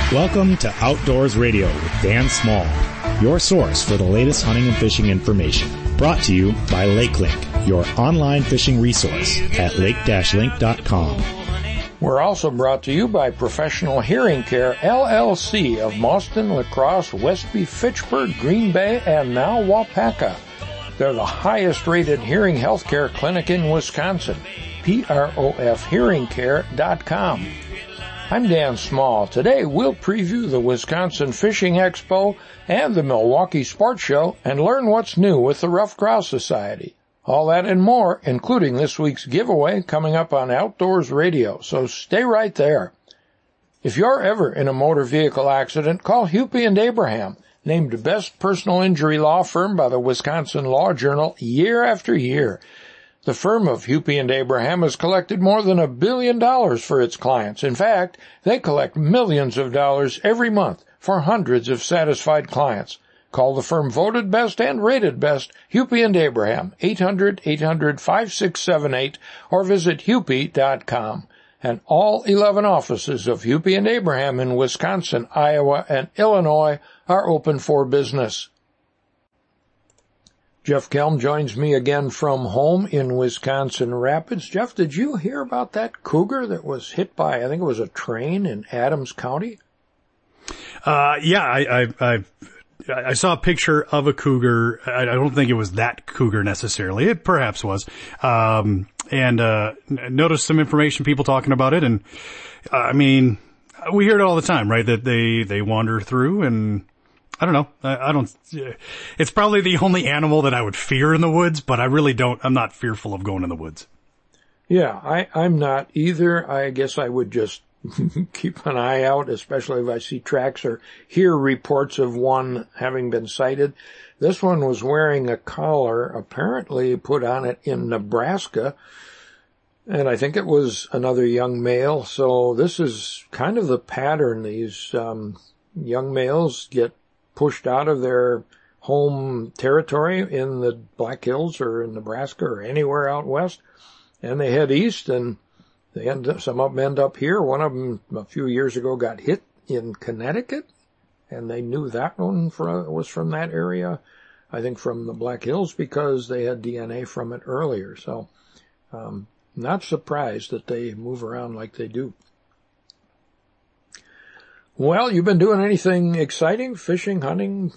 Welcome to Outdoors Radio with Dan Small, your source for the latest hunting and fishing information. Brought to you by LakeLink, your online fishing resource at lake-link.com. We're also brought to you by Professional Hearing Care, LLC of Mauston, La Crosse, Westby, Fitchburg, Green Bay, and now Waupaca. They're the highest-rated hearing healthcare clinic in Wisconsin. PROFHearingCare.com. I'm Dan Small. Today we'll preview the Wisconsin Fishing Expo and the Milwaukee Sports Show and learn what's new with the Ruffed Grouse Society. All that and more, including this week's giveaway, coming up on Outdoors Radio, so stay right there. If you're ever in a motor vehicle accident, call Hupy and Abraham, named Best Personal Injury Law Firm by the Wisconsin Law Journal year after year. The firm of Hupy and Abraham has collected more than $1 billion for its clients. In fact, they collect millions of dollars every month for hundreds of satisfied clients. Call the firm voted best and rated best, Hupy and Abraham, 800-800-5678, or visit hupy.com. And all 11 offices of Hupy and Abraham in Wisconsin, Iowa, and Illinois are open for business. Jeff Kelm joins me again from home in Wisconsin Rapids. Jeff, did you hear about that cougar that was hit by, I think it was a train in Adams County? Yeah, I saw a picture of a cougar. I don't think it was that cougar necessarily. It perhaps was. And noticed some information, people talking about it. And, I mean, we hear it all the time, right? That they wander through, and I don't know. It's probably the only animal that I would fear in the woods, but I'm not fearful of going in the woods. Yeah, I'm not either. I guess I would just keep an eye out, especially if I see tracks or hear reports of one having been sighted. This one was wearing a collar, apparently put on it in Nebraska, and I think it was another young male. So this is kind of the pattern. These young males get pushed out of their home territory in the Black Hills or in Nebraska or anywhere out west, and they head east, and some of them end up here. One of them a few years ago got hit in Connecticut, and they knew that one was from that area, I think from the Black Hills, because they had DNA from it earlier. So not surprised that they move around like they do. Well, you been doing anything exciting? Fishing, hunting?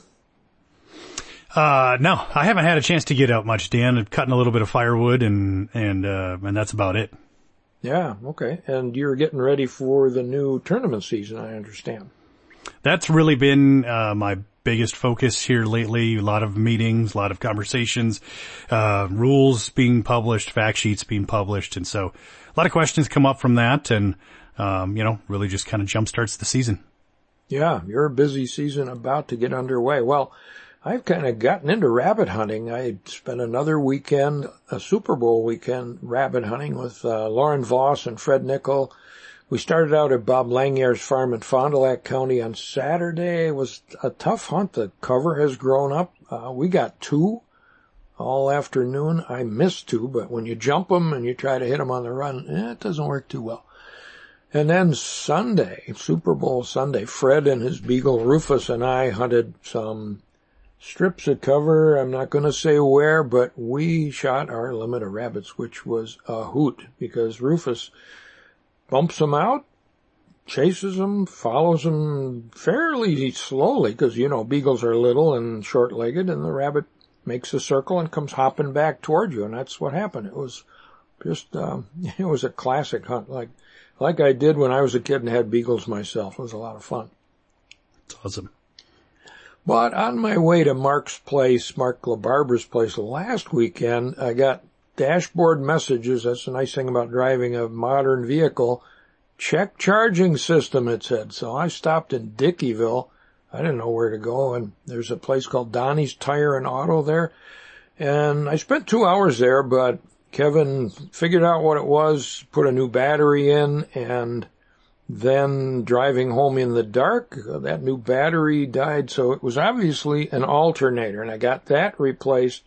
No, I haven't had a chance to get out much, Dan. I'm cutting a little bit of firewood and that's about it. Yeah, okay. And you're getting ready for the new tournament season, I understand. That's really been my biggest focus here lately. A lot of meetings, a lot of conversations, rules being published, fact sheets being published. And so a lot of questions come up from that, and really just kind of jumpstarts the season. Yeah, your busy season about to get underway. Well, I've kind of gotten into rabbit hunting. I spent another weekend, a Super Bowl weekend, rabbit hunting with Lauren Voss and Fred Nickel. We started out at Bob Langyer's farm in Fond du Lac County on Saturday. It was a tough hunt. The cover has grown up. We got 2 all afternoon. I missed 2, but when you jump them and you try to hit them on the run, it doesn't work too well. And then Sunday, Super Bowl Sunday, Fred and his beagle Rufus and I hunted some strips of cover. I'm not going to say where, but we shot our limit of rabbits, which was a hoot, because Rufus bumps them out, chases them, follows them fairly slowly, because, beagles are little and short-legged, and the rabbit makes a circle and comes hopping back toward you, and that's what happened. It was just, it was a classic hunt, like I did when I was a kid and had beagles myself. It was a lot of fun. It's awesome. But on my way to Mark LaBarbera's place last weekend, I got dashboard messages. That's the nice thing about driving a modern vehicle. Check charging system, it said. So I stopped in Dickeyville. I didn't know where to go, and there's a place called Donnie's Tire and Auto there. And I spent 2 hours there, but Kevin figured out what it was, put a new battery in, and then driving home in the dark, that new battery died. So it was obviously an alternator, and I got that replaced.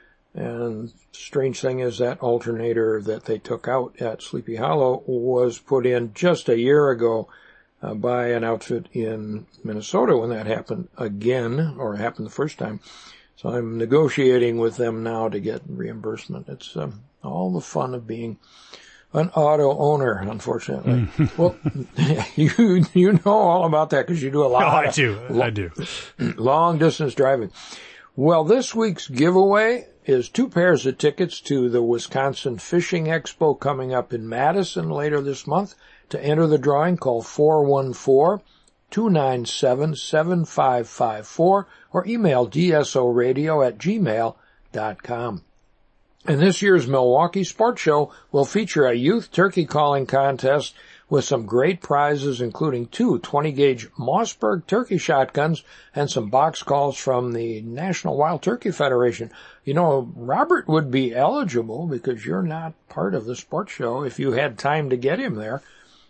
And strange thing is that alternator that they took out at Sleepy Hollow was put in just a year ago. by an outfit in Minnesota when that happened again, or happened the first time. So I'm negotiating with them now to get reimbursement. It's all the fun of being an auto owner, unfortunately. Well, you know all about that because you do a lot. Oh, I do. Long distance driving. Well, this week's giveaway is 2 pairs of tickets to the Wisconsin Fishing Expo coming up in Madison later this month. To enter the drawing, call 414-297-7554 or email dsoradio@gmail.com. And this year's Milwaukee Sports Show will feature a youth turkey calling contest with some great prizes, including 2 20-gauge Mossberg turkey shotguns and some box calls from the National Wild Turkey Federation. You know, Robert would be eligible because you're not part of the sports show if you had time to get him there.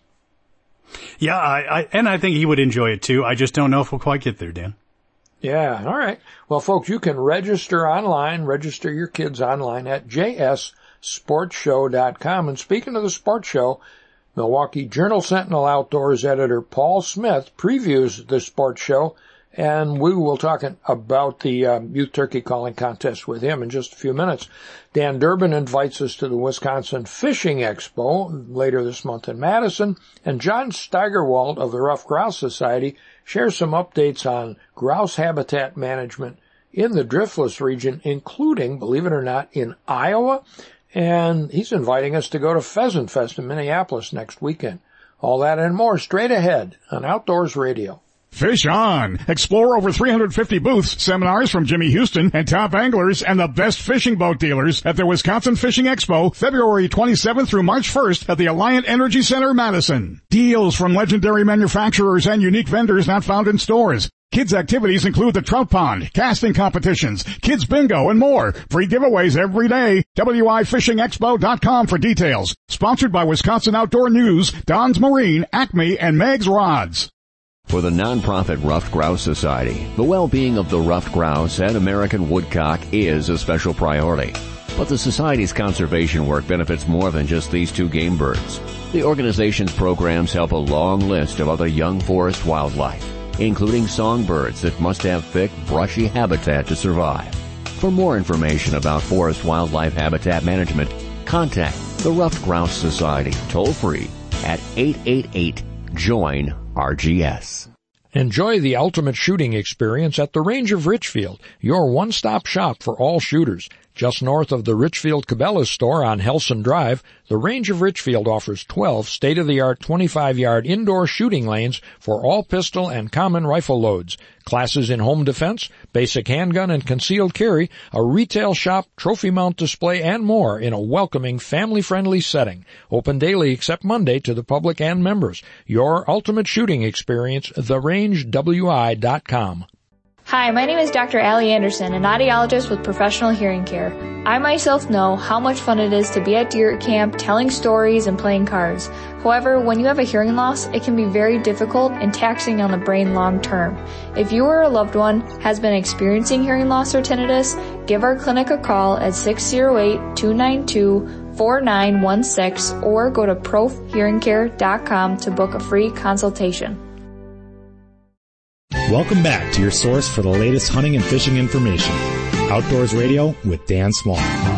Yeah, I think he would enjoy it too. I just don't know if we'll quite get there, Dan. Yeah, all right. Well, folks, you can register your kids online at jsportshow.com. And speaking of the sports show, Milwaukee Journal-Sentinel Outdoors editor Paul Smith previews the sports show, and we will talk about the youth turkey calling contest with him in just a few minutes. Dan Durbin invites us to the Wisconsin Fishing Expo later this month in Madison, and John Steigerwald of the Ruffed Grouse Society shares some updates on grouse habitat management in the Driftless region, including, believe it or not, in Iowa. And he's inviting us to go to Pheasant Fest in Minneapolis next weekend. All that and more straight ahead on Outdoors Radio. Fish on! Explore over 350 booths, seminars from Jimmy Houston and top anglers and the best fishing boat dealers at the Wisconsin Fishing Expo, February 27th through March 1st at the Alliant Energy Center, Madison. Deals from legendary manufacturers and unique vendors not found in stores. Kids' activities include the trout pond, casting competitions, kids bingo, and more. Free giveaways every day. WIFishingExpo.com for details. Sponsored by Wisconsin Outdoor News, Don's Marine, Acme, and Meg's Rods. For the nonprofit Ruffed Grouse Society, the well-being of the ruffed grouse and American woodcock is a special priority. But the Society's conservation work benefits more than just these 2 game birds. The organization's programs help a long list of other young forest wildlife, including songbirds that must have thick, brushy habitat to survive. For more information about forest wildlife habitat management, contact the Ruffed Grouse Society toll-free at 888-JOIN-RGS. Enjoy the ultimate shooting experience at the Range of Richfield, your one-stop shop for all shooters. Just north of the Richfield Cabela's store on Helson Drive, the Range of Richfield offers 12 state-of-the-art 25-yard indoor shooting lanes for all pistol and common rifle loads, classes in home defense, basic handgun and concealed carry, a retail shop, trophy mount display, and more in a welcoming, family-friendly setting. Open daily except Monday to the public and members. Your ultimate shooting experience, therangewi.com. Hi, my name is Dr. Allie Anderson, an audiologist with Professional Hearing Care. I myself know how much fun it is to be at deer camp, telling stories and playing cards. However, when you have a hearing loss, it can be very difficult and taxing on the brain long term. If you or a loved one has been experiencing hearing loss or tinnitus, give our clinic a call at 608-292-4916 or go to profhearingcare.com to book a free consultation. Welcome back to your source for the latest hunting and fishing information. Outdoors Radio with Dan Small.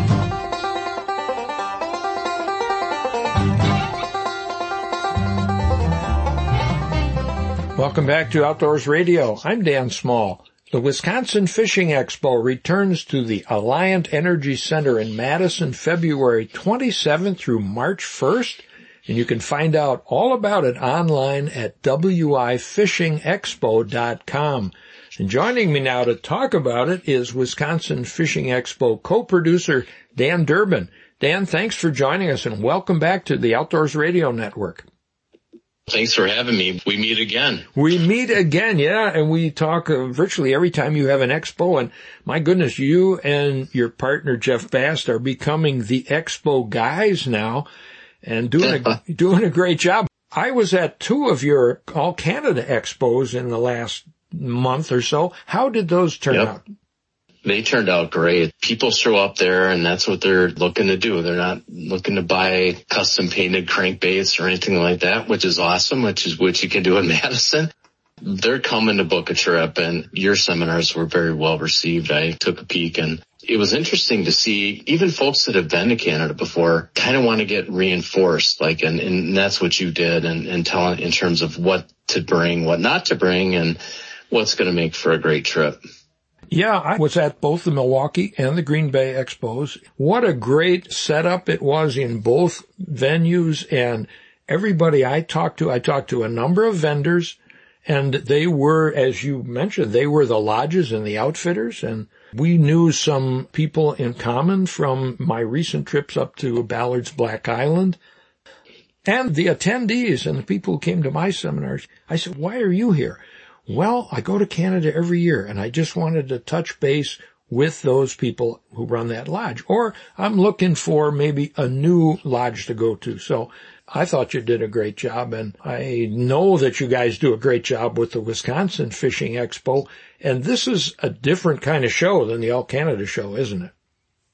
Welcome back to Outdoors Radio. I'm Dan Small. The Wisconsin Fishing Expo returns to the Alliant Energy Center in Madison, February 27th through March 1st. And you can find out all about it online at wifishingexpo.com. And joining me now to talk about it is Wisconsin Fishing Expo co-producer Dan Durbin. Dan, thanks for joining us and welcome back to the Outdoors Radio Network. Thanks for having me. We meet again. We meet again, yeah, and we talk virtually every time you have an expo. And my goodness, you and your partner Jeff Bast are becoming the expo guys now. And doing a great job. I was at 2 of your All Canada Expos in the last month or so. How did those turn out? they turned out great. People show up there and that's what they're looking to do. They're not looking to buy custom painted crankbaits or anything like that, which is awesome, which you can do in Madison. They're coming to book a trip, and your seminars were very well received. I took a peek, and it was interesting to see even folks that have been to Canada before kind of want to get reinforced, like, and that's what you did, and tell in terms of what to bring, what not to bring, and what's going to make for a great trip. Yeah, I was at both the Milwaukee and the Green Bay Expos. What a great setup it was in both venues, and everybody I talked to a number of vendors, and they were, as you mentioned, they were the lodges and the outfitters, and we knew some people in common from my recent trips up to Ballard's Black Island. And the attendees and the people who came to my seminars, I said, why are you here? Well, I go to Canada every year, and I just wanted to touch base with those people who run that lodge. Or I'm looking for maybe a new lodge to go to. So I thought you did a great job, and I know that you guys do a great job with the Wisconsin Fishing Expo. And this is a different kind of show than the All Canada show, isn't it?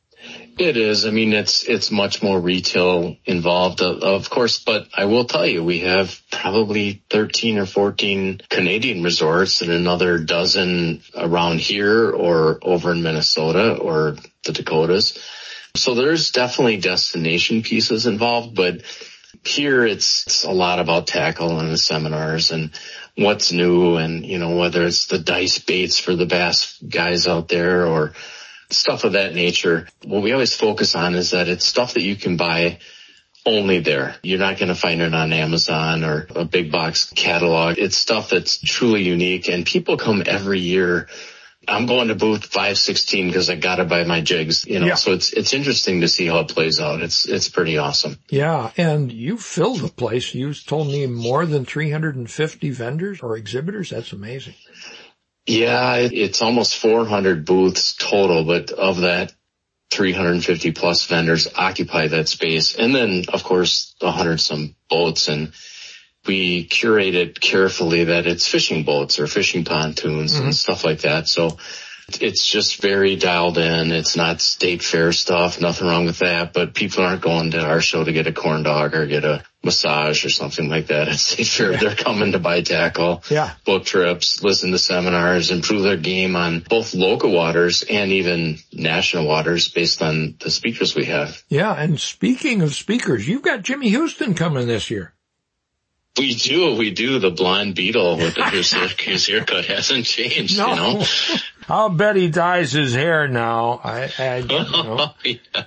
It is. I mean, it's much more retail involved, of course, but I will tell you, we have probably 13 or 14 Canadian resorts and another dozen around here or over in Minnesota or the Dakotas. So there's definitely destination pieces involved, but here it's a lot about tackle and the seminars and what's new, and, you know, whether it's the dice baits for the bass guys out there or stuff of that nature. What we always focus on is that it's stuff that you can buy only there. You're not going to find it on Amazon or a big box catalog. It's stuff that's truly unique, and people come every year. I'm going to booth 516 because I got to buy my jigs, you know. Yeah. So it's interesting to see how it plays out. It's pretty awesome. Yeah, and you filled the place. You told me more than 350 vendors or exhibitors. That's amazing. Yeah, it's almost 400 booths total, but of that, 350 plus vendors occupy that space. And then, of course, 100 some boats, and we curate it carefully that it's fishing boats or fishing pontoons and stuff like that. So it's just very dialed in. It's not state fair stuff, nothing wrong with that, but people aren't going to our show to get a corn dog or get a massage or something like that at state fair. Yeah. They're coming to buy tackle, book trips, listen to seminars, improve their game on both local waters and even national waters based on the speakers we have. Yeah, and speaking of speakers, you've got Jimmy Houston coming this year. We do. The blonde beetle with his haircut hasn't changed, no. You know. I'll bet he dyes his hair now. I don't know. Yeah.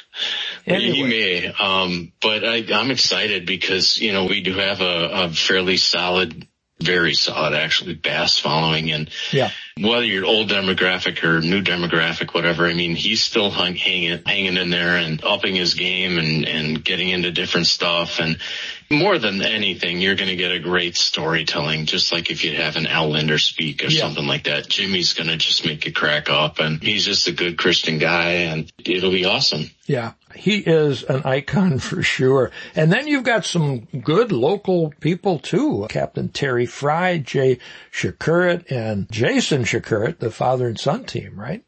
Anyway. He may. But I'm excited because, you know, we do have a fairly solid, very solid actually bass following, and whether you're old demographic or new demographic, whatever, I mean, he's still hanging in there and upping his game and getting into different stuff. And more than anything, you're going to get a great storytelling, just like if you have an Al Linder speak or something like that. Jimmy's going to just make you crack up, and he's just a good Christian guy, and it'll be awesome. Yeah, he is an icon for sure. And then you've got some good local people too. Captain Terry Fry, Jay Shakurit, and Jason Shakurit, the father and son team, right?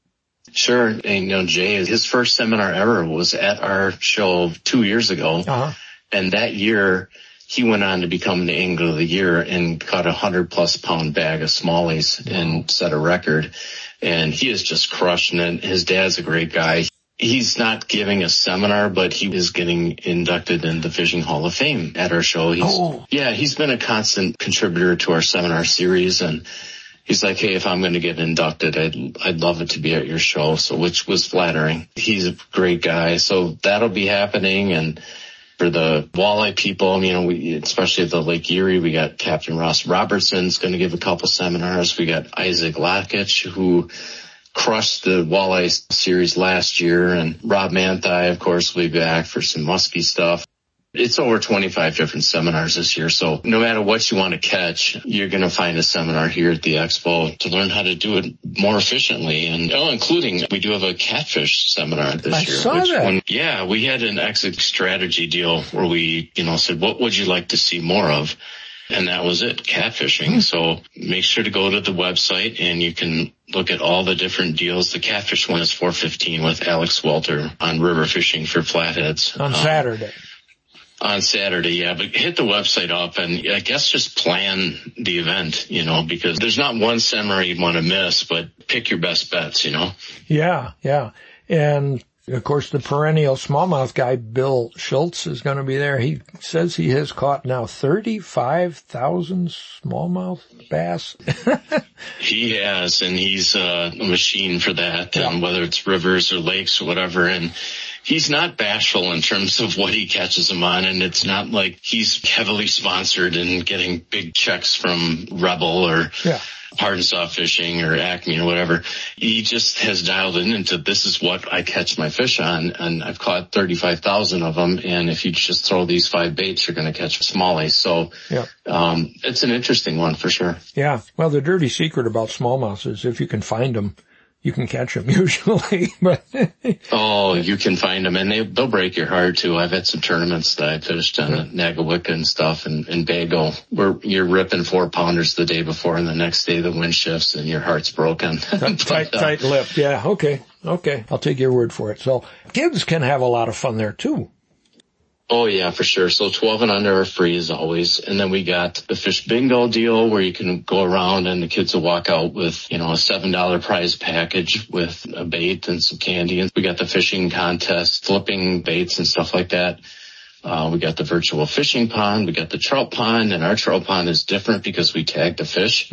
Sure. And, you know, Jay, his first seminar ever was at our show 2 years ago. And that year, he went on to become the Angler of the Year and caught 100+ pound bag of smallies and set a record. And he is just crushing it. His dad's a great guy. He's not giving a seminar, but he is getting inducted in the Fishing Hall of Fame at our show. He's been a constant contributor to our seminar series, and he's like, hey, if I'm going to get inducted, I'd love it to be at your show. So, which was flattering. He's a great guy. So that'll be happening. And for the walleye people, you know, especially at the Lake Erie, we got Captain Ross Robertson's going to give a couple seminars. We got Isaac Lakich, who crushed the walleye series last year, and Rob Manthei, of course, will be back for some musky stuff. It's over 25 different seminars this year, so no matter what you want to catch, you're going to find a seminar here at the Expo to learn how to do it more efficiently. And including, we do have a catfish seminar this year. I saw that. We had an exit strategy deal where we, you know, said, what would you like to see more of? And that was it, catfishing. So make sure to go to the website and you can look at all the different deals. The catfish one is $4.15 with Alex Walter on river fishing for flatheads. On Saturday. On Saturday, yeah. But hit the website up and I guess just plan the event, because there's not one seminar you'd want to miss, but pick your best bets, Yeah. And of course, the perennial smallmouth guy, Bill Schultz, is going to be there. He says he has caught now 35,000 smallmouth bass. He has, and he's a machine for that, and whether it's rivers or lakes or whatever. And he's not bashful in terms of what he catches them on, and it's not like he's heavily sponsored and getting big checks from Rebel or Hard and Soft Fishing or Acme or whatever. He just has dialed into this is what I catch my fish on, and I've caught 35,000 of them, and if you just throw these 5 baits, you're going to catch smallies. So it's an interesting one for sure. Yeah. Well, the dirty secret about smallmouths is if you can find them, you can catch them usually. But oh, you can find them, and they'll break your heart too. I've had some tournaments that I fished on Nagawicca and stuff, and Bago, where you're ripping 4-pounders the day before, and the next day the wind shifts and your heart's broken. tight lip. Yeah. Okay. I'll take your word for it. So kids can have a lot of fun there too. Oh yeah, for sure. So 12 and under are free as always. And then we got the fish bingo deal where you can go around and the kids will walk out with, a $7 prize package with a bait and some candy. And we got the fishing contest, flipping baits and stuff like that. We got the virtual fishing pond. We got the trout pond, and our trout pond is different because we tag the fish.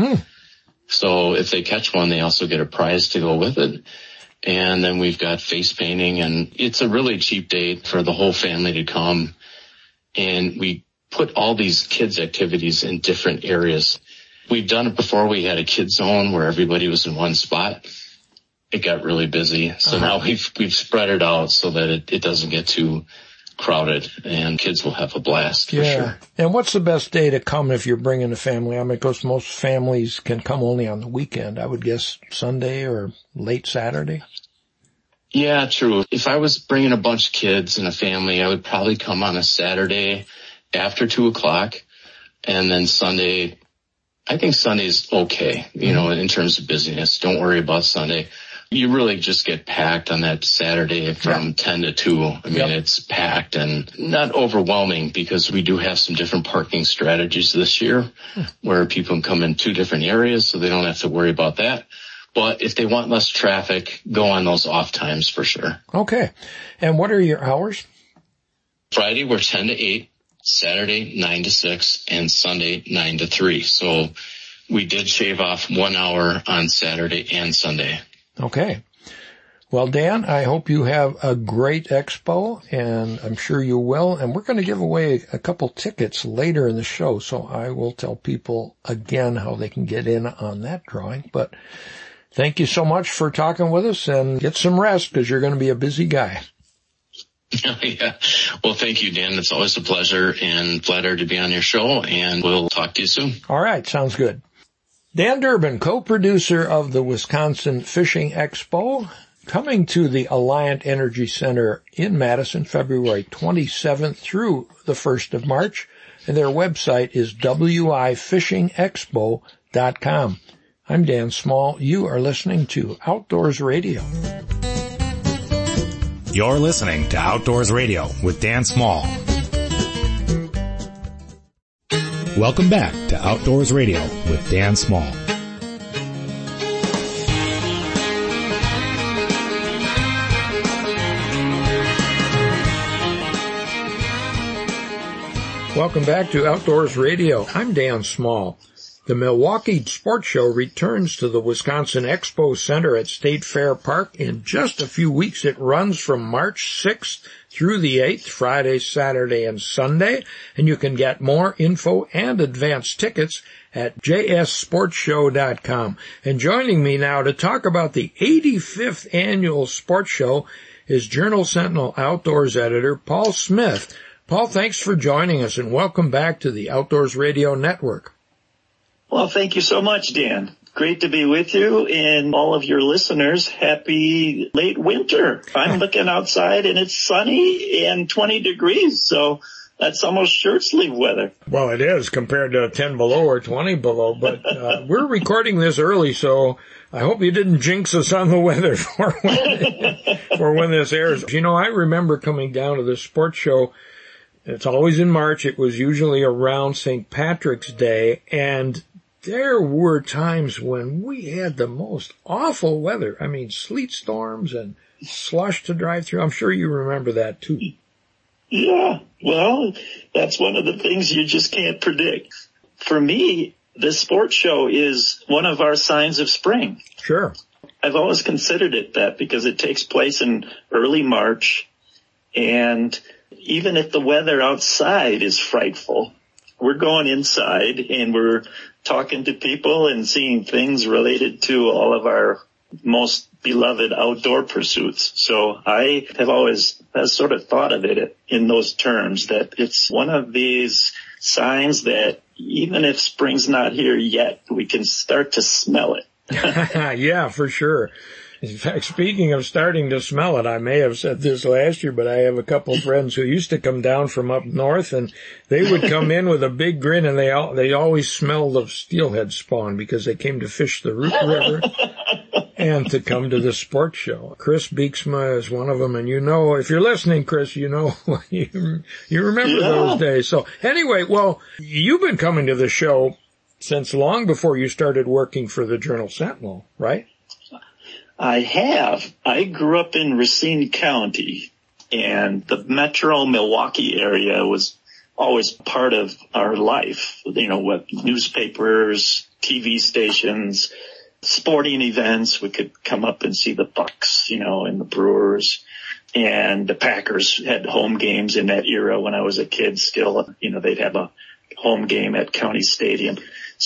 So if they catch one, they also get a prize to go with it. And then we've got face painting, and it's a really cheap date for the whole family to come. And we put all these kids' activities in different areas. We've done it before. We had a kids zone where everybody was in one spot. It got really busy. So now we've spread it out so that it doesn't get too crowded, and kids will have a blast for sure. And what's the best day to come if you're bringing a family? I mean, because most families can come only on the weekend. I would guess Sunday or late Saturday. Yeah, true. If I was bringing a bunch of kids and a family, I would probably come on a Saturday after 2:00, and then Sunday. I think Sunday's okay, in terms of busyness. Don't worry about Sunday. You really just get packed on that Saturday from 10 to 2. I mean, it's packed and not overwhelming because we do have some different parking strategies this year where people can come in 2 different areas, so they don't have to worry about that. But if they want less traffic, go on those off times for sure. Okay. And what are your hours? Friday, we're 10 to 8, Saturday, 9 to 6, and Sunday, 9 to 3. So we did shave off 1 hour on Saturday and Sunday. Okay. Well, Dan, I hope you have a great expo, and I'm sure you will. And we're going to give away a couple tickets later in the show, so I will tell people again how they can get in on that drawing. But thank you so much for talking with us, and get some rest because you're going to be a busy guy. Yeah. Well, thank you, Dan. It's always a pleasure and flattered to be on your show, and we'll talk to you soon. All right. Sounds good. Dan Durbin, co-producer of the Wisconsin Fishing Expo, coming to the Alliant Energy Center in Madison, February 27th through the 1st of March. And their website is wifishingexpo.com. I'm Dan Small. You are listening to Outdoors Radio. You're listening to Outdoors Radio with Dan Small. Welcome back to Outdoors Radio with Dan Small. Welcome back to Outdoors Radio. I'm Dan Small. The Milwaukee Sports Show returns to the Wisconsin Expo Center at State Fair Park in just a few weeks. It runs from March 6th through the 8th, Friday, Saturday, and Sunday. And you can get more info and advance tickets at jssportshow.com. And joining me now to talk about the 85th Annual Sports Show is Journal Sentinel Outdoors Editor Paul Smith. Paul, thanks for joining us, and welcome back to the Outdoors Radio Network. Well, thank you so much, Dan. Great to be with you and all of your listeners. Happy late winter. I'm looking outside and it's sunny and 20 degrees. So That's almost shirt sleeve weather. Well, it is compared to 10 below or 20 below, but we're recording this early, so I hope you didn't jinx us on the weather for when this airs. You know, I remember coming down to the sports show. It's always in March. It was usually around St. Patrick's Day, and there were times when we had the most awful weather. I mean, sleet storms and slush to drive through. I'm sure you remember that too. Yeah, well, that's one of the things you just can't predict. For me, this sports show is one of our signs of spring. Sure. I've always considered it that because it takes place in early March, and even if the weather outside is frightful, we're going inside and we're talking to people and seeing things related to all of our most beloved outdoor pursuits. So I have always sort of thought of it in those terms, that it's one of these signs that even if spring's not here yet, we can start to smell it. Yeah, for sure. In fact, speaking of starting to smell it, I may have said this last year, but I have a couple friends who used to come down from up north, and they would come in with a big grin, and they always smelled of steelhead spawn because they came to fish the Root River and to come to the sports show. Chris Beeksma is one of them, and you know, if you're listening, Chris, you know, you remember those days. So anyway, well, you've been coming to the show since long before you started working for the Journal-Sentinel, right? I have. I grew up in Racine County, and the metro Milwaukee area was always part of our life. You know, with newspapers, TV stations, sporting events. We could come up and see the Bucks, you know, and the Brewers. And the Packers had home games in that era when I was a kid still. You know, they'd have a home game at County Stadium.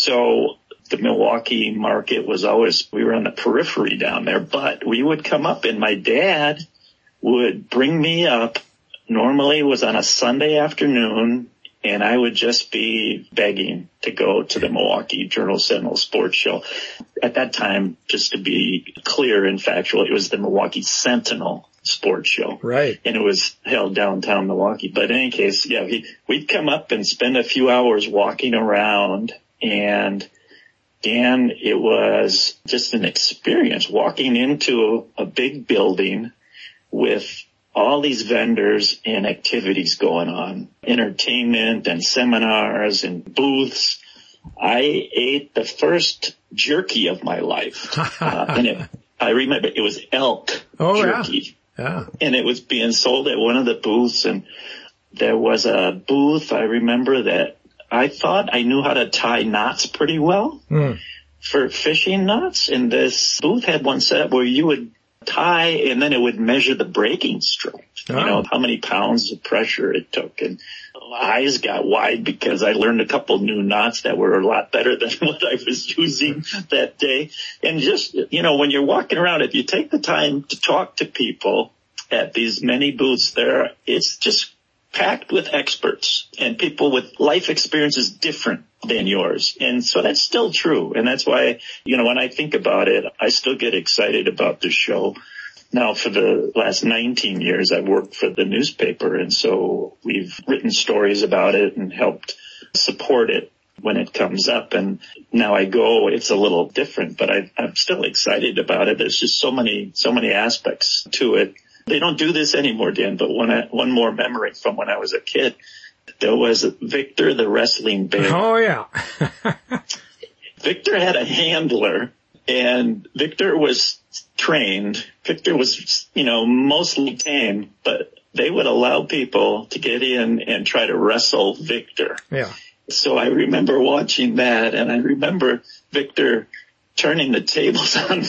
So the Milwaukee market was always, we were on the periphery down there, but we would come up and my dad would bring me up. Normally it was on a Sunday afternoon, and I would just be begging to go to the Milwaukee Journal-Sentinel sports show. At that time, just to be clear and factual, it was the Milwaukee Sentinel sports show. Right. And it was held downtown Milwaukee. But in any case, yeah, we'd come up and spend a few hours walking around, and Dan, it was just an experience walking into a big building with all these vendors and activities going on, entertainment and seminars and booths. I ate the first jerky of my life. And I remember it was elk jerky. Yeah. And it was being sold at one of the booths. And there was a booth, I remember, that I thought I knew how to tie knots pretty well for fishing knots. And this booth had one set up where you would tie and then it would measure the breaking stroke, you know, how many pounds of pressure it took. And my eyes got wide because I learned a couple new knots that were a lot better than what I was using that day. And just, you know, when you're walking around, if you take the time to talk to people at these many booths there, it's just packed with experts and people with life experiences different than yours. And so that's still true. And that's why, you know, when I think about it, I still get excited about this show. Now, for the last 19 years, I've worked for the newspaper. And so we've written stories about it and helped support it when it comes up. And now I go, it's a little different, but I'm still excited about it. There's just so many aspects to it. They don't do this anymore, Dan, but one more memory from when I was a kid. There was Victor the wrestling bear. Oh, yeah. Victor had a handler, and Victor was trained. Victor was, you know, mostly tame, but they would allow people to get in and try to wrestle Victor. Yeah. So I remember watching that, and I remember Victor turning the tables on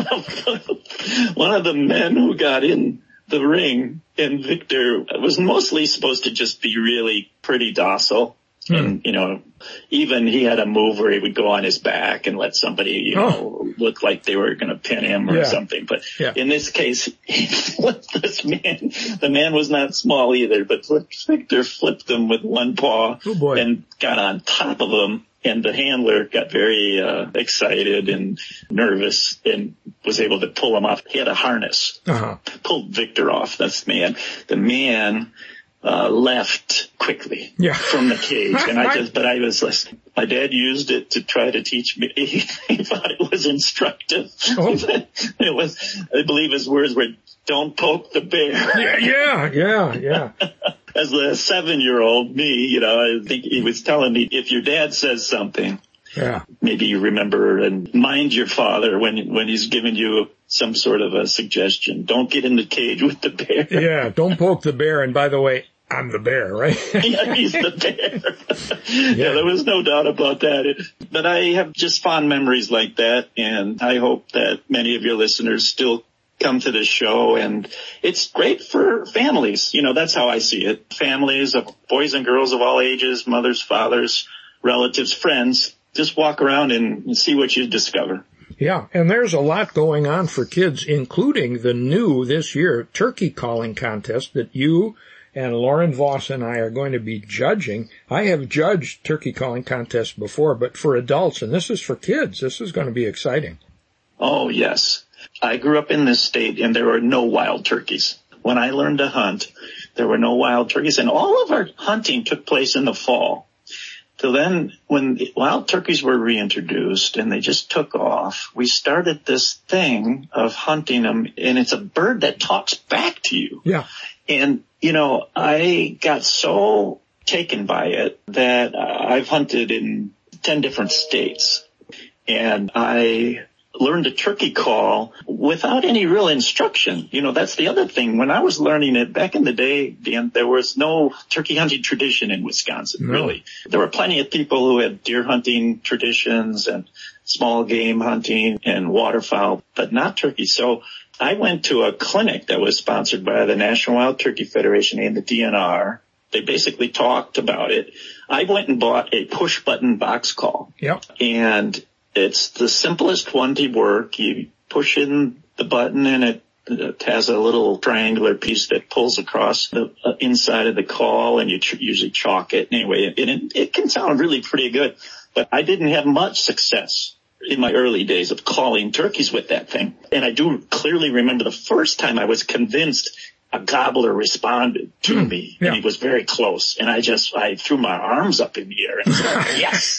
one of the men who got in the ring, and Victor was mostly supposed to just be really pretty docile. And, you know, even he had a move where he would go on his back and let somebody, you know, look like they were going to pin him or something. But in this case, he flipped this man. The man was not small either, but Victor flipped him with one paw and got on top of him. And the handler got very excited and nervous and was able to pull him off. He had a harness. Pulled Victor off. That's the man. The man left quickly from the cage. And I was like, my dad used it to try to teach me. He thought it was instructive. Oh. It was, I believe his words were, don't poke the bear. Yeah. As a 7-year-old, me, I think he was telling me, if your dad says something, maybe you remember and mind your father when he's giving you some sort of a suggestion. Don't get in the cage with the bear. Yeah, don't poke the bear. And by the way, I'm the bear, right? Yeah, he's the bear. Yeah, there was no doubt about that. But I have just fond memories like that, and I hope that many of your listeners still come to this show, and it's great for families. That's how I see it. Families of boys and girls of all ages, mothers, fathers, relatives, friends, just walk around and see what you discover. Yeah, and there's a lot going on for kids, including the new this year turkey calling contest that you and Lauren Voss and I are going to be judging. I have judged turkey calling contests before, but for adults, and this is for kids. This is going to be exciting. Oh, yes. I grew up in this state, and there were no wild turkeys. When I learned to hunt, there were no wild turkeys, and all of our hunting took place in the fall. So then when wild turkeys were reintroduced and they just took off, we started this thing of hunting them, and it's a bird that talks back to you. Yeah. And, I got so taken by it that I've hunted in 10 different states, and I learned a turkey call without any real instruction. That's the other thing. When I was learning it back in the day, Dan, there was no turkey hunting tradition in Wisconsin, really. There were plenty of people who had deer hunting traditions and small game hunting and waterfowl, but not turkey. So I went to a clinic that was sponsored by the National Wild Turkey Federation and the DNR. They basically talked about it. I went and bought a push-button box call. Yep. And it's the simplest one to work. You push in the button, and it has a little triangular piece that pulls across the inside of the call, and you usually chalk it. Anyway, it can sound really pretty good, but I didn't have much success in my early days of calling turkeys with that thing. And I do clearly remember the first time I was convinced a gobbler responded to me, and he was very close. And I threw my arms up in the air and said, yes,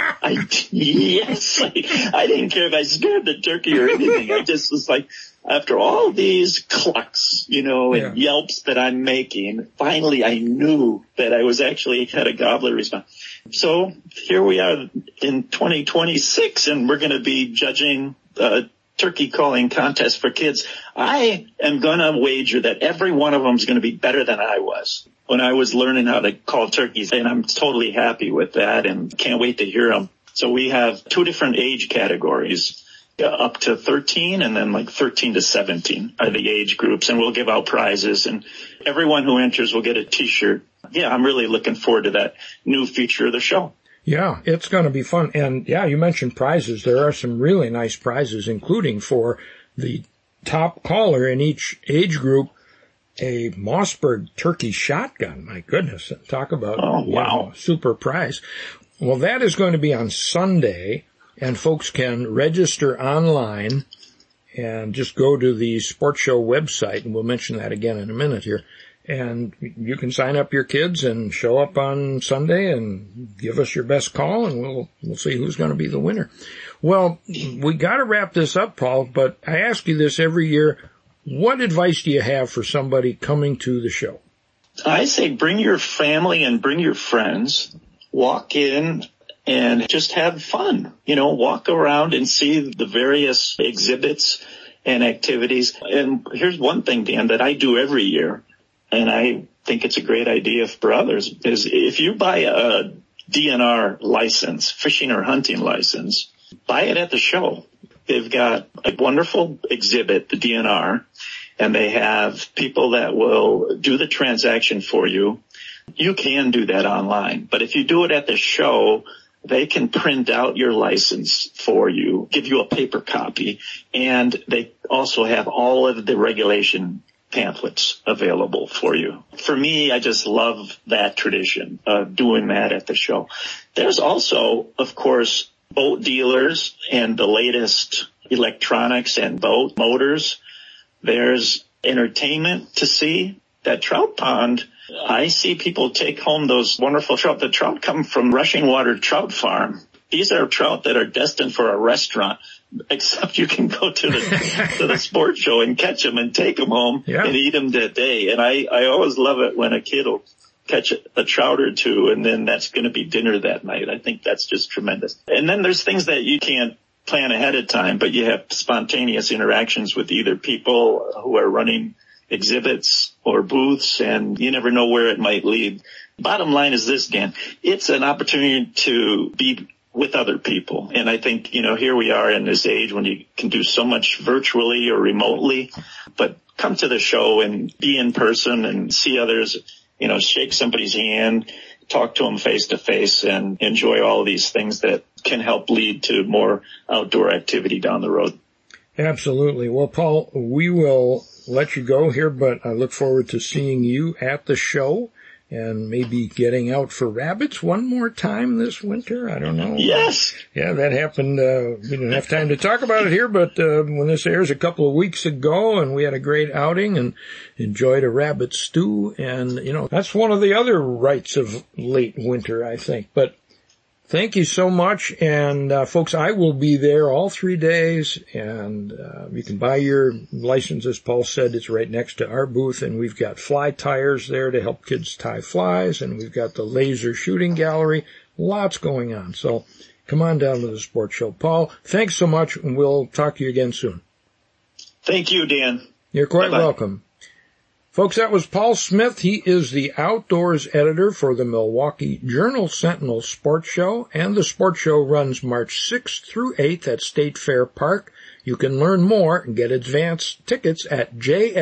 I didn't care if I scared the turkey or anything. I just was like, after all these clucks, and yelps that I'm making, finally I knew that I was actually had a gobbler respond. So here we are in 2026, and we're going to be judging turkey calling contest for kids. I am going to wager that every one of them is going to be better than I was when I was learning how to call turkeys, and I'm totally happy with that and can't wait to hear them. So we have 2 different age categories, up to 13 and then like 13 to 17 are the age groups, and we'll give out prizes, and everyone who enters will get a T-shirt. Yeah, I'm really looking forward to that new feature of the show. Yeah, it's going to be fun. And you mentioned prizes. There are some really nice prizes, including for the top caller in each age group, a Mossberg turkey shotgun. My goodness. Talk about super prize. Well, that is going to be on Sunday, and folks can register online and just go to the Sports Show website, and we'll mention that again in a minute here. And you can sign up your kids and show up on Sunday and give us your best call, and we'll see who's going to be the winner. Well, we got to wrap this up, Paul, but I ask you this every year. What advice do you have for somebody coming to the show? I say bring your family and bring your friends. Walk in and just have fun. Walk around and see the various exhibits and activities. And here's one thing, Dan, that I do every year, and I think it's a great idea for others, is if you buy a DNR license, fishing or hunting license, buy it at the show. They've got a wonderful exhibit, the DNR, and they have people that will do the transaction for you. You can do that online, but if you do it at the show, they can print out your license for you, give you a paper copy, and they also have all of the regulation pamphlets available for you. For me, I just love that tradition of doing that at the show. There's also, of course, boat dealers and the latest electronics and boat motors. There's entertainment to see. That trout pond I see people take home those wonderful trout. The trout come from Rushing Water Trout Farm. These are trout that are destined for a restaurant, except you can go to the sports show and catch them and take them home and eat them that day. And I always love it when a kid will catch a trout or two, and then that's going to be dinner that night. I think that's just tremendous. And then there's things that you can't plan ahead of time, but you have spontaneous interactions with either people who are running exhibits or booths, and you never know where it might lead. Bottom line is this, Dan. It's an opportunity to be with other people. And I think, here we are in this age when you can do so much virtually or remotely, but come to the show and be in person and see others, shake somebody's hand, talk to them face to face, and enjoy all of these things that can help lead to more outdoor activity down the road. Absolutely. Well, Paul, we will let you go here, but I look forward to seeing you at the show and maybe getting out for rabbits one more time this winter. I don't know. Yes. Yeah, that happened. We didn't have time to talk about it here, but when this airs a couple of weeks ago, and we had a great outing and enjoyed a rabbit stew. And, that's one of the other rites of late winter, I think. But thank you so much. And, folks, I will be there all 3 days, and you can buy your license. As Paul said, it's right next to our booth, and we've got fly tires there to help kids tie flies, and we've got the laser shooting gallery. Lots going on. So come on down to the sports show. Paul, thanks so much, and we'll talk to you again soon. Thank you, Dan. You're quite Bye-bye. welcome. Folks, that was Paul Smith. He is the outdoors editor for the Milwaukee Journal-Sentinel Sports Show, and the sports show runs March 6th through 8th at State Fair Park. You can learn more and get advance tickets at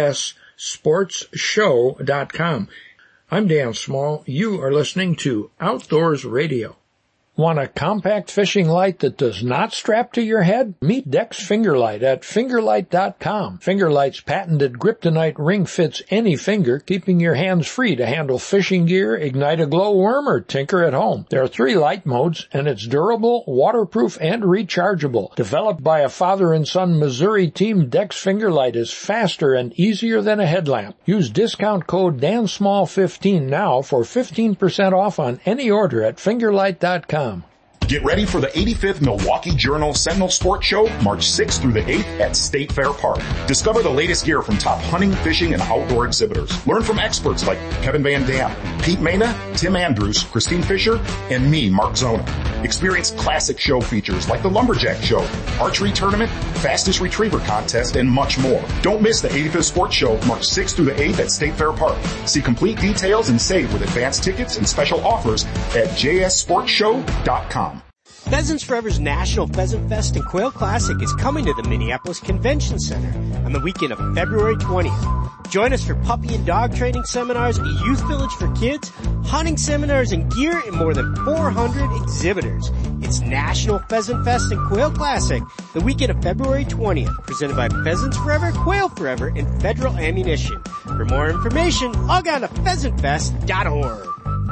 jsportsshow.com. I'm Dan Small. You are listening to Outdoors Radio. Want a compact fishing light that does not strap to your head? Meet Dex Fingerlight at fingerlight.com. Fingerlight's patented Kryptonite ring fits any finger, keeping your hands free to handle fishing gear, ignite a glowworm, or tinker at home. There are 3 light modes, and it's durable, waterproof, and rechargeable. Developed by a father and son Missouri team, Dex Fingerlight is faster and easier than a headlamp. Use discount code DANSMALL15 now for 15% off on any order at fingerlight.com. Get ready for the 85th Milwaukee Journal-Sentinel Sports Show, March 6th through the 8th at State Fair Park. Discover the latest gear from top hunting, fishing, and outdoor exhibitors. Learn from experts like Kevin Van Dam, Pete Mena, Tim Andrews, Christine Fisher, and me, Mark Zona. Experience classic show features like the Lumberjack Show, Archery Tournament, Fastest Retriever Contest, and much more. Don't miss the 85th Sports Show, March 6th through the 8th at State Fair Park. See complete details and save with advanced tickets and special offers at jsportshow.com. Pheasants Forever's National Pheasant Fest and Quail Classic is coming to the Minneapolis Convention Center on the weekend of February 20th. Join us for puppy and dog training seminars, a youth village for kids, hunting seminars and gear, and more than 400 exhibitors. It's National Pheasant Fest and Quail Classic, the weekend of February 20th, presented by Pheasants Forever, Quail Forever, and Federal Ammunition. For more information, log on to pheasantfest.org.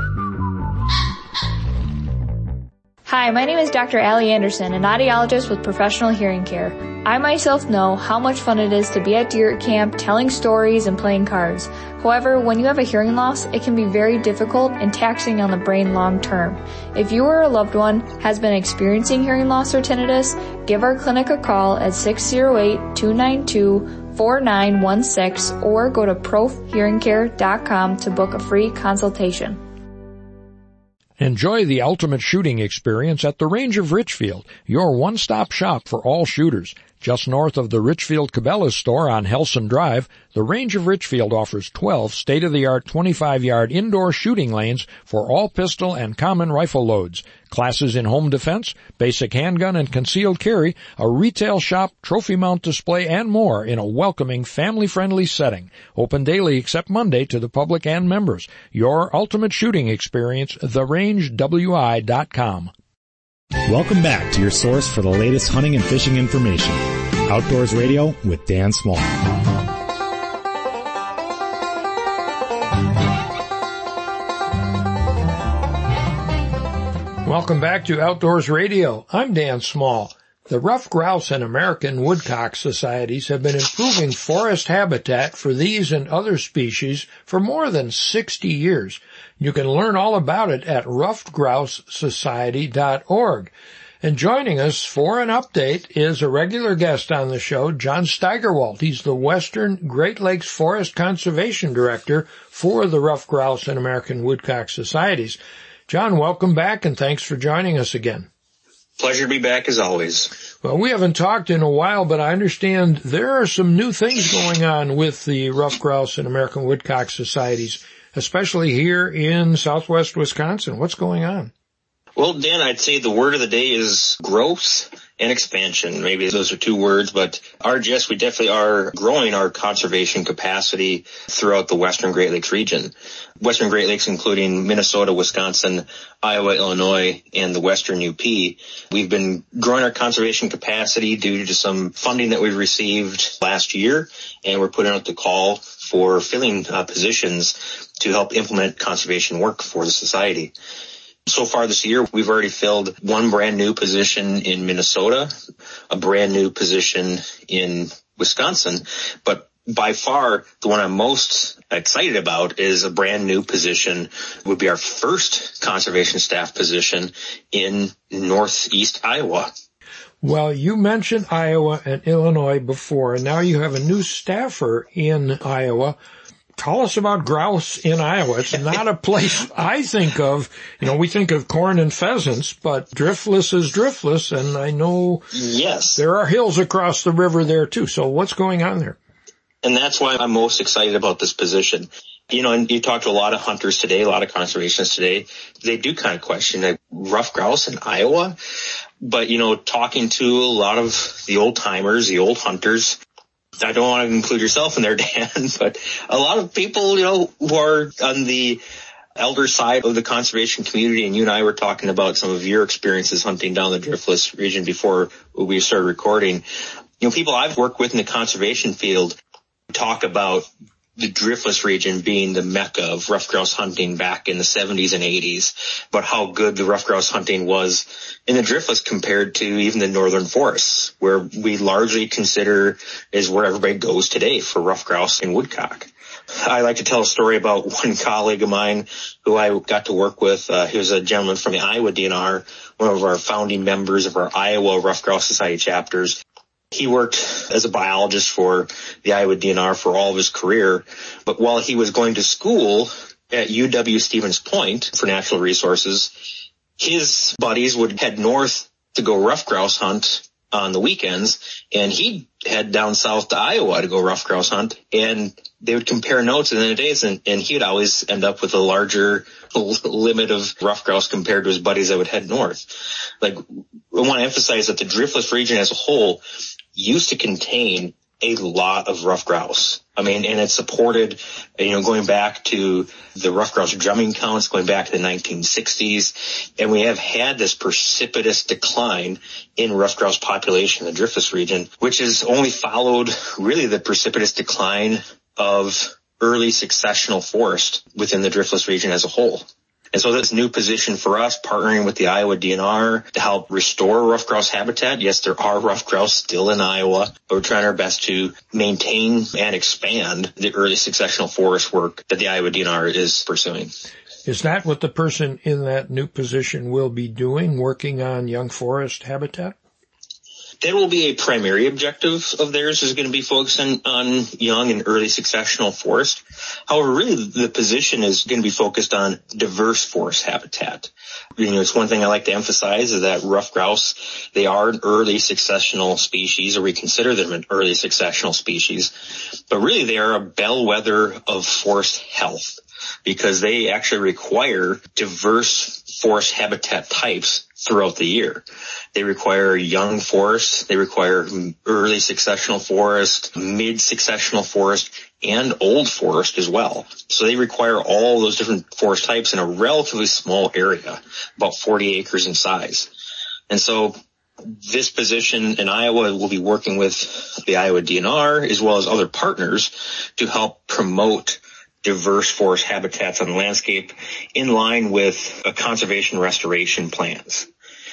Hi, my name is Dr. Allie Anderson, an audiologist with Professional Hearing Care. I myself know how much fun it is to be at deer camp, telling stories and playing cards. However, when you have a hearing loss, it can be very difficult and taxing on the brain long term. If you or a loved one has been experiencing hearing loss or tinnitus, give our clinic a call at 608-292-4916 or go to profhearingcare.com to book a free consultation. Enjoy the ultimate shooting experience at the Range of Richfield, your one-stop shop for all shooters. Just north of the Richfield Cabela's store on Helson Drive, the Range of Richfield offers 12 state-of-the-art 25-yard indoor shooting lanes for all pistol and common rifle loads, classes in home defense, basic handgun and concealed carry, a retail shop, trophy mount display, and more in a welcoming, family-friendly setting. Open daily except Monday to the public and members. Your ultimate shooting experience, therangewi.com. Welcome back to your source for the latest hunting and fishing information. Outdoors Radio with Dan Small. Welcome back to Outdoors Radio. I'm Dan Small. The Ruffed Grouse and American Woodcock Societies have been improving forest habitat for these and other species for more than 60 years. You can learn all about it at ruffedgrousesociety.org. And joining us for an update is a regular guest on the show, John Steigerwalt. He's the Western Great Lakes Forest Conservation Director for the Ruffed Grouse and American Woodcock Societies. John, welcome back, and thanks for joining us again. Pleasure to be back as always. Well, we haven't talked in a while, but I understand there are some new things going on with the Ruffed Grouse and American Woodcock Societies, especially here in southwest Wisconsin. What's going on? Well, Dan, I'd say the word of the day is growth and expansion. Maybe those are two words, but we definitely are growing our conservation capacity throughout the Western Great Lakes region. Western Great Lakes, including Minnesota, Wisconsin, Iowa, Illinois, and the Western UP. We've been growing our conservation capacity due to some funding that we received last year, and we're putting out the call for filling positions to help implement conservation work for the society. So far this year, we've already filled one brand new position in Minnesota, a brand new position in Wisconsin, but by far the one I'm most excited about is a brand new position, would be our first conservation staff position in northeast Iowa. Well, you mentioned Iowa and Illinois before, and now you have a new staffer in Iowa. Tell us about grouse in Iowa. It's not a place I think of. We think of corn and pheasants, but driftless is driftless, and I know there are hills across the river there too. So what's going on there? And that's why I'm most excited about this position. And you talk to a lot of hunters today, a lot of conservationists today. They do kind of question ruffed grouse in Iowa. But, talking to a lot of the old timers, the old hunters, I don't want to include yourself in there, Dan, but a lot of people, who are on the elder side of the conservation community, and you and I were talking about some of your experiences hunting down the driftless region before we started recording. People I've worked with in the conservation field talk about the driftless region being the mecca of ruffed grouse hunting back in the 70s and 80s, but how good the ruffed grouse hunting was in the driftless compared to even the northern forests, where we largely consider is where everybody goes today for ruffed grouse and woodcock. I like to tell a story about one colleague of mine who I got to work with. He was a gentleman from the Iowa DNR, one of our founding members of our Iowa Ruffed Grouse Society chapters. He worked as a biologist for the Iowa DNR for all of his career, but while he was going to school at UW Stevens Point for natural resources, his buddies would head north to go ruffed grouse hunt on the weekends, and he'd head down south to Iowa to go ruffed grouse hunt, and they would compare notes in the days, and he would always end up with a larger limit of ruffed grouse compared to his buddies that would head north. I want to emphasize that the driftless region as a whole used to contain a lot of ruffed grouse. And it supported, going back to the ruffed grouse drumming counts, going back to the 1960s. And we have had this precipitous decline in ruffed grouse population in the driftless region, which has only followed really the precipitous decline of early successional forest within the driftless region as a whole. And so this new position for us, partnering with the Iowa DNR to help restore ruffed grouse habitat. Yes, there are ruffed grouse still in Iowa, but we're trying our best to maintain and expand the early successional forest work that the Iowa DNR is pursuing. Is that what the person in that new position will be doing, working on young forest habitat? That will be a primary objective of theirs, is going to be focusing on young and early successional forest. However, really the position is going to be focused on diverse forest habitat. It's one thing I like to emphasize is that ruffed grouse, they are an early successional species, or we consider them an early successional species, but really they are a bellwether of forest health because they actually require diverse forest habitat types throughout the year. They require young forest, they require early successional forest, mid-successional forest, and old forest as well. So they require all those different forest types in a relatively small area, about 40 acres in size. And so this position in Iowa will be working with the Iowa DNR as well as other partners to help promote diverse forest habitats on the landscape in line with conservation restoration plans.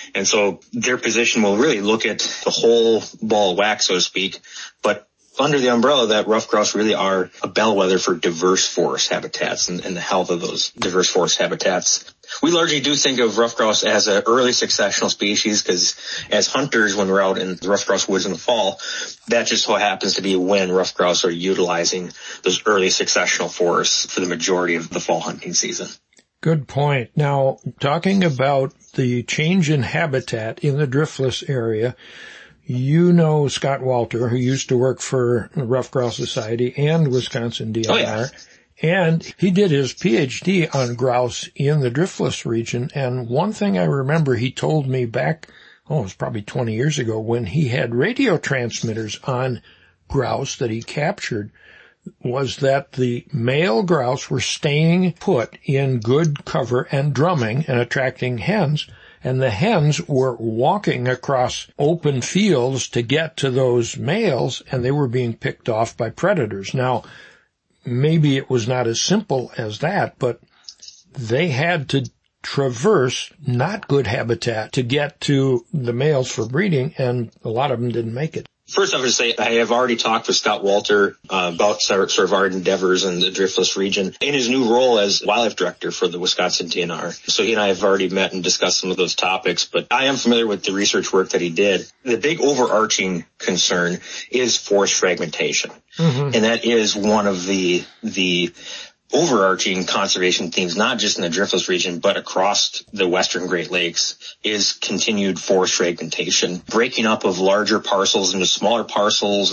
And so their position will really look at the whole ball of wax, so to speak, but under the umbrella that ruffed grouse really are a bellwether for diverse forest habitats and the health of those diverse forest habitats. We largely do think of ruffed grouse as an early successional species because as hunters, when we're out in the ruffed grouse woods in the fall, that just so happens to be when ruffed grouse are utilizing those early successional forests for the majority of the fall hunting season. Good point. Now, talking about the change in habitat in the driftless area, you know Scott Walter, who used to work for the Ruffed Grouse Society and Wisconsin DNR. Oh, yeah. And he did his PhD on grouse in the driftless region. And one thing I remember he told me back, it was probably 20 years ago, when he had radio transmitters on grouse that he captured, was that the male grouse were staying put in good cover and drumming and attracting hens. And the hens were walking across open fields to get to those males, and they were being picked off by predators. Now, maybe it was not as simple as that, but they had to traverse not good habitat to get to the males for breeding, and a lot of them didn't make it. First, I would say I have already talked with Scott Walter about sort of our endeavors in the driftless region in his new role as wildlife director for the Wisconsin DNR. So he and I have already met and discussed some of those topics, but I am familiar with the research work that he did. The big overarching concern is forest fragmentation. Mm-hmm. And that is one of the overarching conservation themes, not just in the driftless region, but across the western Great Lakes, is continued forest fragmentation, breaking up of larger parcels into smaller parcels,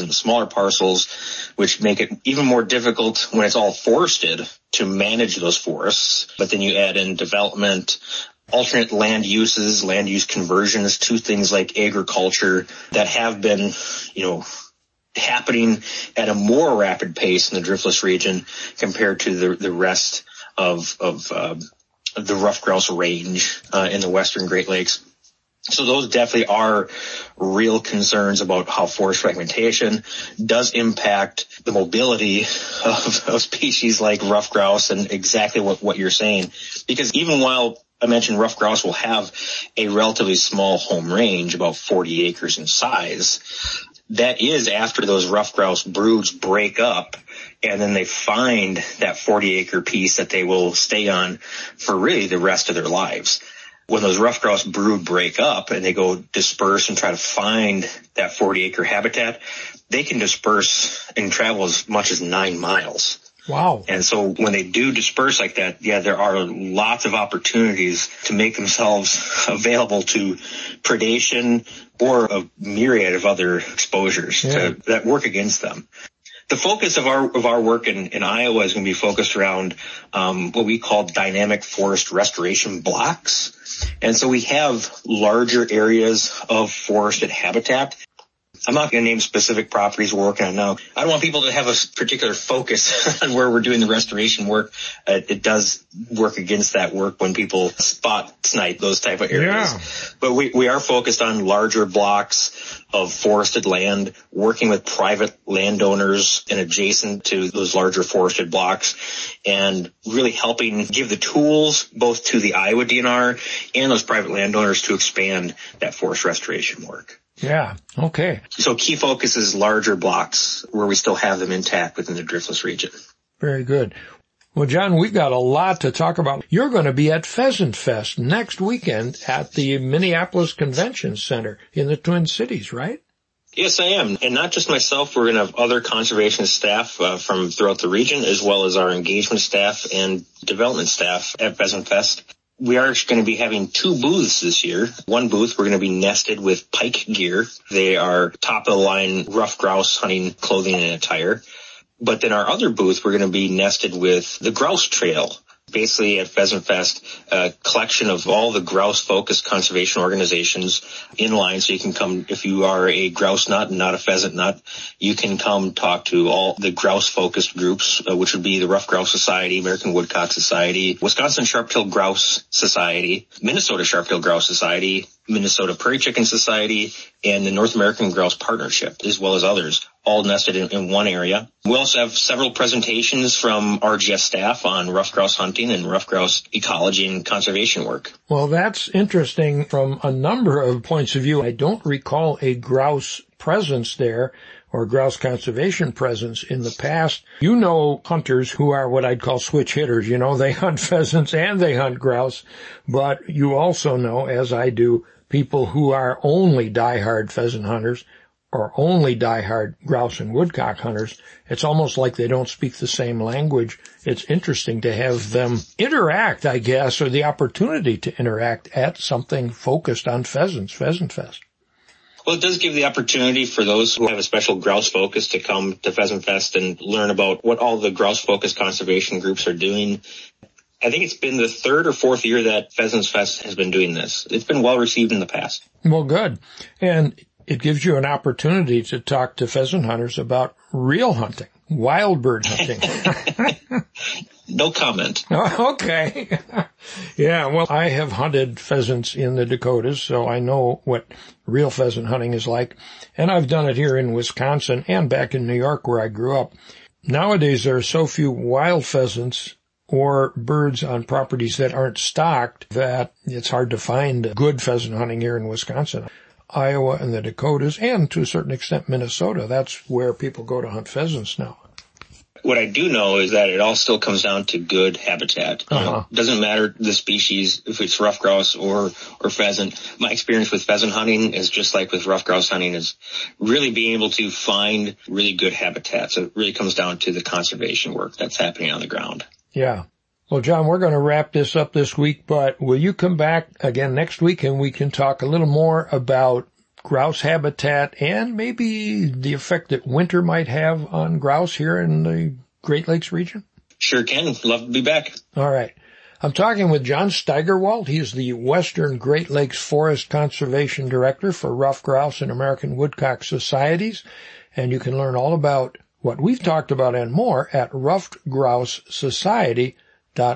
which make it even more difficult when it's all forested to manage those forests. But then you add in development, alternate land uses, land use conversions to things like agriculture that have been, happening at a more rapid pace in the driftless region compared to the rest of the ruffed grouse range in the western Great Lakes. So those definitely are real concerns about how forest fragmentation does impact the mobility of species like ruffed grouse, and exactly what you're saying. Because even while I mentioned ruffed grouse will have a relatively small home range, about 40 acres in size, that is after those ruffed grouse broods break up and then they find that 40-acre piece that they will stay on for really the rest of their lives. When those ruffed grouse brood break up and they go disperse and try to find that 40-acre habitat, they can disperse and travel as much as 9 miles. Wow. And so when they do disperse like that, there are lots of opportunities to make themselves available to predation or a myriad of other exposures that work against them. The focus of our work in Iowa is going to be focused around what we call dynamic forest restoration blocks. And so we have larger areas of forested habitat. I'm not going to name specific properties we're working on now. I don't want people to have a particular focus on where we're doing the restoration work. It does work against that work when people spot snipe those type of areas. Yeah. But we are focused on larger blocks of forested land, working with private landowners and adjacent to those larger forested blocks, and really helping give the tools both to the Iowa DNR and those private landowners to expand that forest restoration work. Yeah. Okay. So key focus is larger blocks where we still have them intact within the driftless region. Very good. Well, John, we've got a lot to talk about. You're going to be at Pheasant Fest next weekend at the Minneapolis Convention Center in the Twin Cities, right? Yes, I am. And not just myself. We're going to have other conservation staff from throughout the region, as well as our engagement staff and development staff at Pheasant Fest. We are going to be having 2 booths this year. One booth, we're going to be nested with pike gear. They are top-of-the-line ruffed grouse hunting clothing and attire. But then our other booth, we're going to be nested with the Grouse Trail. Basically at Pheasant Fest, a collection of all the grouse-focused conservation organizations in line. So you can come, if you are a grouse nut and not a pheasant nut, you can come talk to all the grouse-focused groups, which would be the Ruffed Grouse Society, American Woodcock Society, Wisconsin Sharp-tailed Grouse Society, Minnesota Sharp-tailed Grouse Society, Minnesota Prairie Chicken Society, and the North American Grouse Partnership, as well as others. all nested in one area. We also have several presentations from RGS staff on ruffed grouse hunting and ruffed grouse ecology and conservation work. Well, that's interesting from a number of points of view. I don't recall a grouse presence there or grouse conservation presence in the past. You know hunters who are what I'd call switch hitters. You know, they hunt pheasants and they hunt grouse, but you also know, as I do, people who are only diehard pheasant hunters or only diehard grouse and woodcock hunters. It's almost like they don't speak the same language. It's interesting to have them interact, I guess, or the opportunity to interact at something focused on pheasants, Pheasant Fest. Well, it does give the opportunity for those who have a special grouse focus to come to Pheasant Fest and learn about what all the grouse-focused conservation groups are doing. I think it's been the third or fourth year that Pheasant Fest has been doing this. It's been well received in the past. Well, good. And it gives you an opportunity to talk to pheasant hunters about real hunting, wild bird hunting. No comment. Okay. Yeah, well, I have hunted pheasants in the Dakotas, so I know what real pheasant hunting is like. And I've done it here in Wisconsin and back in New York where I grew up. Nowadays, there are so few wild pheasants or birds on properties that aren't stocked that it's hard to find good pheasant hunting here in Wisconsin. Iowa and the Dakotas, and to a certain extent Minnesota, that's where people go to hunt pheasants now. What I do know is that it all still comes down to good habitat. You know, it doesn't matter the species, if it's ruffed grouse or pheasant. My experience with pheasant hunting is just like with ruffed grouse hunting, is really being able to find really good habitat. So it really comes down to the conservation work that's happening on the ground. Yeah. Well, John, we're going to wrap this up this week, but will you come back again next week and we can talk a little more about grouse habitat and maybe the effect that winter might have on grouse here in the Great Lakes region? Sure can. Love to be back. All right. I'm talking with John Steigerwald. He's the Western Great Lakes Forest Conservation Director for Ruffed Grouse and American Woodcock Societies, and you can learn all about what we've talked about and more at ruffedgrousesociety.org.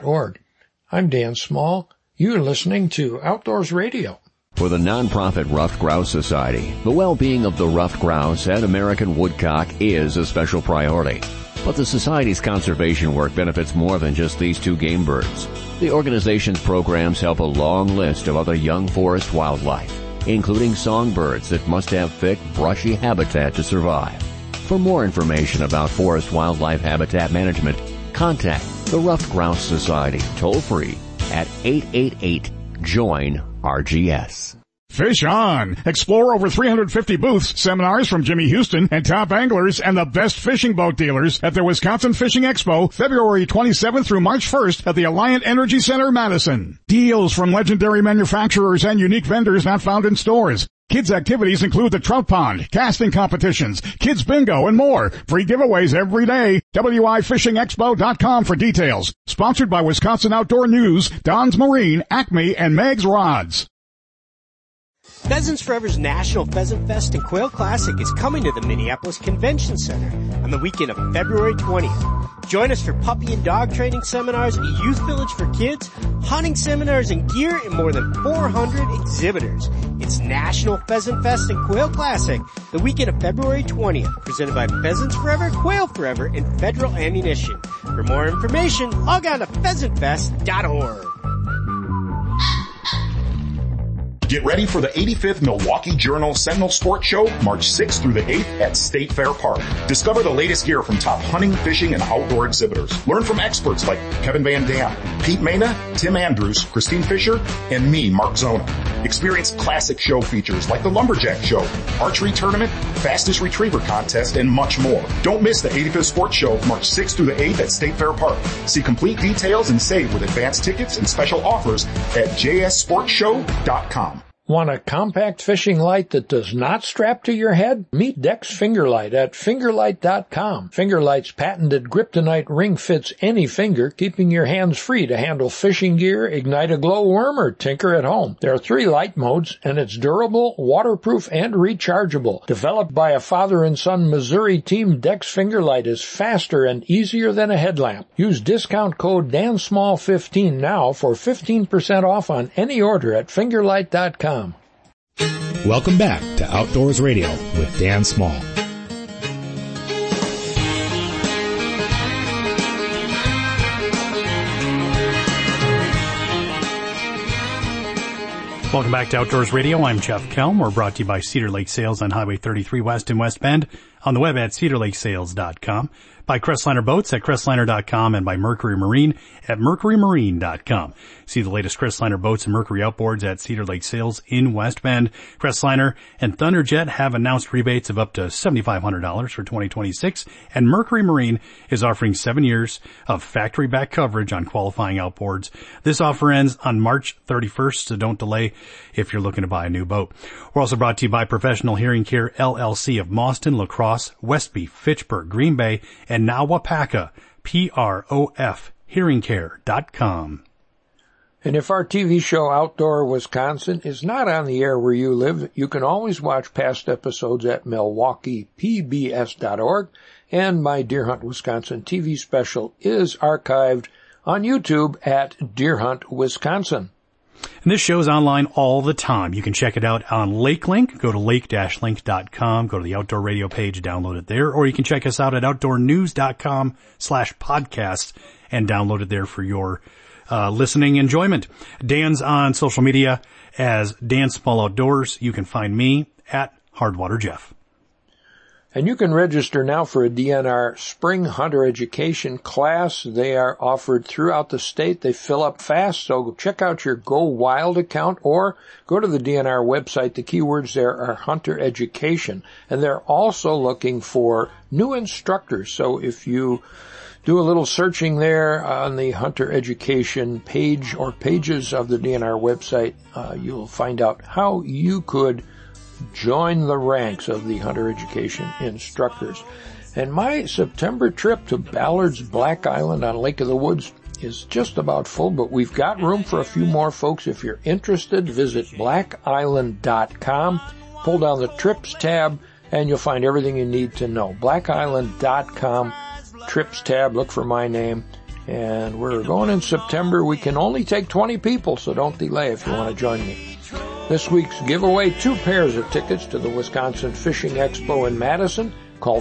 I'm Dan Small. You're listening to Outdoors Radio. For the nonprofit Ruffed Grouse Society, the well-being of the ruffed grouse and American woodcock is a special priority. But the Society's conservation work benefits more than just these two game birds. The organization's programs help a long list of other young forest wildlife, including songbirds that must have thick, brushy habitat to survive. For more information about forest wildlife habitat management, contact the Ruffed Grouse Society toll-free at 888-JOIN-RGS. Fish on! Explore over 350 booths, seminars from Jimmy Houston and top anglers and the best fishing boat dealers at the Wisconsin Fishing Expo, February 27th through March 1st at the Alliant Energy Center, Madison. Deals from legendary manufacturers and unique vendors not found in stores. Kids' activities include the trout pond, casting competitions, kids bingo, and more. Free giveaways every day. WIFishingExpo.com for details. Sponsored by Wisconsin Outdoor News, Don's Marine, Acme, and Meg's Rods. Pheasants Forever's National Pheasant Fest and Quail Classic is coming to the Minneapolis Convention Center on the weekend of February 20th. Join us for puppy and dog training seminars, a youth village for kids, hunting seminars and gear, and more than 400 exhibitors. It's National Pheasant Fest and Quail Classic, the weekend of February 20th, presented by Pheasants Forever, Quail Forever, and Federal Ammunition. For more information, log on to pheasantfest.org. Get ready for the 85th Milwaukee Journal Sentinel Sports Show, March 6th through the 8th at State Fair Park. Discover the latest gear from top hunting, fishing, and outdoor exhibitors. Learn from experts like Kevin Van Dam, Pete Mena, Tim Andrews, Christine Fisher, and me, Mark Zona. Experience classic show features like the Lumberjack Show, Archery Tournament, Fastest Retriever Contest, and much more. Don't miss the 85th Sports Show, March 6th through the 8th at State Fair Park. See complete details and save with advanced tickets and special offers at jsportshow.com. Want a compact fishing light that does not strap to your head? Meet Dex Fingerlight at fingerlight.com. Fingerlight's patented Kryptonite ring fits any finger, keeping your hands free to handle fishing gear, ignite a glowworm, or tinker at home. There are 3 light modes, and it's durable, waterproof, and rechargeable. Developed by a father and son Missouri team, Dex Fingerlight is faster and easier than a headlamp. Use discount code DANSMALL15 now for 15% off on any order at fingerlight.com. Welcome back to Outdoors Radio with Dan Small. Welcome back to Outdoors Radio. I'm Jeff Kelm. We're brought to you by Cedar Lake Sales on Highway 33 West in West Bend, on the web at cedarlakesales.com, by Crestliner Boats at crestliner.com, and by Mercury Marine at mercurymarine.com. See the latest Crestliner boats and Mercury outboards at Cedar Lake Sales in West Bend. Crestliner and Thunderjet have announced rebates of up to $7,500 for 2026, and Mercury Marine is offering 7 years of factory-back coverage on qualifying outboards. This offer ends on March 31st, so don't delay if you're looking to buy a new boat. We're also brought to you by Professional Hearing Care LLC of Mauston, La Crosse, Westby, Fitchburg, Green Bay, and now Wapaka, PROFhearingcare.com. And if our TV show Outdoor Wisconsin is not on the air where you live, you can always watch past episodes at MilwaukeePBS.org, and my Deer Hunt Wisconsin TV special is archived on YouTube at Deer Hunt Wisconsin. And this show's online all the time. You can check it out on LakeLink. Go to lake-link.com, go to the Outdoor Radio page, download it there, or you can check us out at outdoornews.com/podcast and download it there for your listening enjoyment. Dan's on social media as Dan Small Outdoors. You can find me at Hardwater Jeff. And you can register now for a DNR Spring Hunter Education class. They are offered throughout the state. They fill up fast, so check out your Go Wild account or go to the DNR website. The keywords there are Hunter Education. And they're also looking for new instructors. So if you do a little searching there on the Hunter Education page or pages of the DNR website, you'll find out how you could join the ranks of the Hunter Education instructors. And my September trip to Ballard's Black Island on Lake of the Woods is just about full, but we've got room for a few more folks. If you're interested, visit blackisland.com, pull down the Trips tab, and you'll find everything you need to know. blackisland.com, Trips tab, look for my name. And we're going in September. We can only take 20 people, so don't delay if you want to join me. This week's giveaway, 2 pairs of tickets to the Wisconsin Fishing Expo in Madison. Call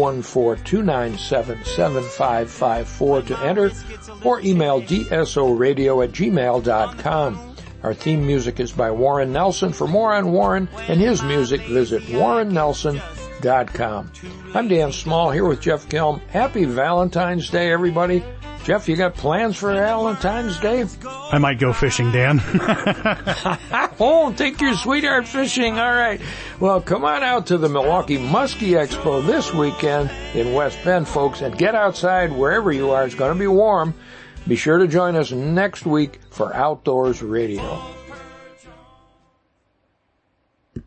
414-297-7554 to enter, or email dsoradio@gmail.com. Our theme music is by Warren Nelson. For more on Warren and his music, visit warrennelson.com. I'm Dan Small here with Jeff Kelm. Happy Valentine's Day, everybody. Jeff, you got plans for Valentine's Day? I might go fishing, Dan. Oh, take your sweetheart fishing. All right. Well, come on out to the Milwaukee Muskie Expo this weekend in West Bend, folks, and get outside wherever you are. It's going to be warm. Be sure to join us next week for Outdoors Radio.